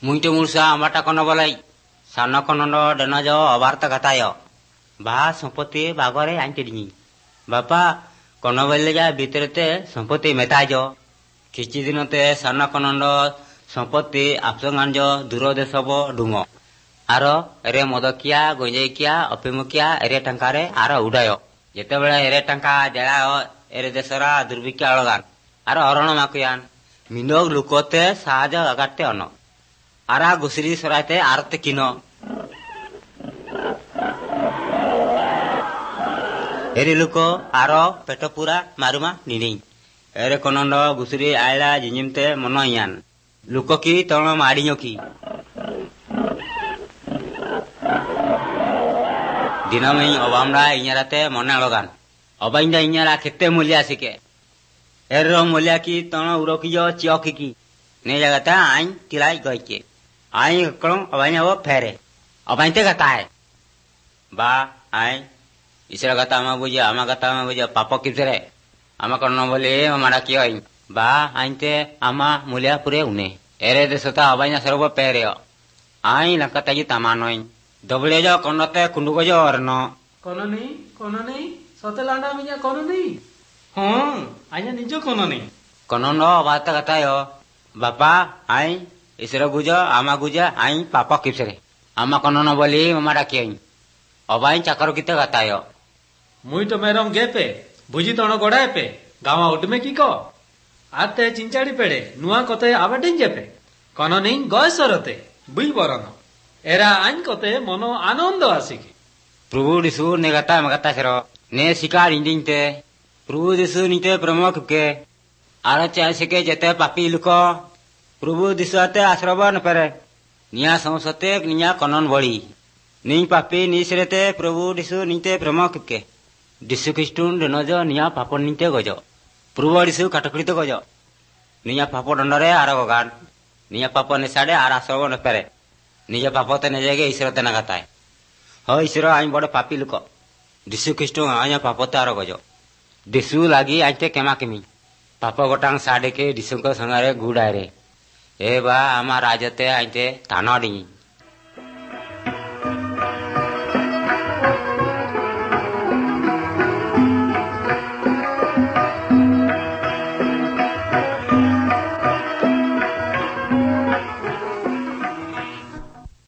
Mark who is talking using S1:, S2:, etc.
S1: मुइटे मुर्सा आमाटा कन बोलाई सानो कनंड डेनज अबार्त गताय बा संपत्ति बागरे आंटी बापा कन बोले जा भीतरते संपत्ति मेताज किछि दिनते सानो कनंड संपत्ति आपसंगांज दूर देशब डुंग आर एरे मदकिया गंजेकिया अपिमुकिया एरे टंकारे आर उडाय जेते बेले एरे टंका जला एरे देशरा दुर्भिक्षा अलगान आर अरण माकुयान मिनोग लुकोते साज अगाते अन आरा गुसरी सराते आरते किनो एरे लुको आरो पेट पूरा मारुमा निनी एरे कनंड गुसरी आयला जिंजिमते मनयान लुको की तण माड़ियो की दिनमई अबामड़ा इñarate मने लगान अबाइंदा इñara केते मूल्य सिके एरो मूल्य की तण उरोकियो चियोकी की ने जगता आइन तिलाई गइके आई कलम अबाइना वो फेरे अबाइते गता है बा आई इसरा गता आमा बुझे आमा गता आमा बुझे पाप किसरे आमा करनो बोले माडा कियो आई बा आइते आमा मूल्य पुरे उने एरे देसता अबाइना सरब पेरे आई लंकताजी तमानोई दबले जो कनते कुंडुगो जो अरनो
S2: कोनो नहीं सते लांडा मिया कोनो नहीं हां आया निजो कोनो नहीं
S1: कननो बात गतायो बापा आई इसरा गुजो आमा गुजा आई पाप किसरे आमा कननो बोली माडा कियो अबाइन चाकर किते गतायो
S2: मुई तो मेरम गेपे बुझी तण गोडा पे गावा उठमे की को आते चिंचाड़ी पेड़े नुआ कते आबटिन जेपे कोनो नहीं गयसरते बुई बरन एरा आइन कते मनो आनंद आसिके
S1: प्रभु दिसु ने गता सरो ने शिकार इंडिंगते प्रभु दिसु नीते प्रमुख के आर चासिके जेते पापी लुको प्रभु दिसुते आश्रवन परे निया संसते निया कनन बड़ी नी पापी निसरेते प्रभु दिसु नीते प्रमुख के दिसु ख्रिस्टुन नज निया पाप नीते गजो प्रभु दिसु काटकड़ीते गजो निया पाप दंडरे आर गगान निया पाप निसाडे आर आश्रवन परे निज पापते निजेगे ईश्वरते नगाताय हो ईश्वर आई बड़े पापी लुक दिसु ख्रिस्ट आया पापते आर गजो दिसु लागी आइते केमा केमी पाप गोटांग साडे के दिसु को संगारे गुडारे ए बा आमा राजते आइते तानडी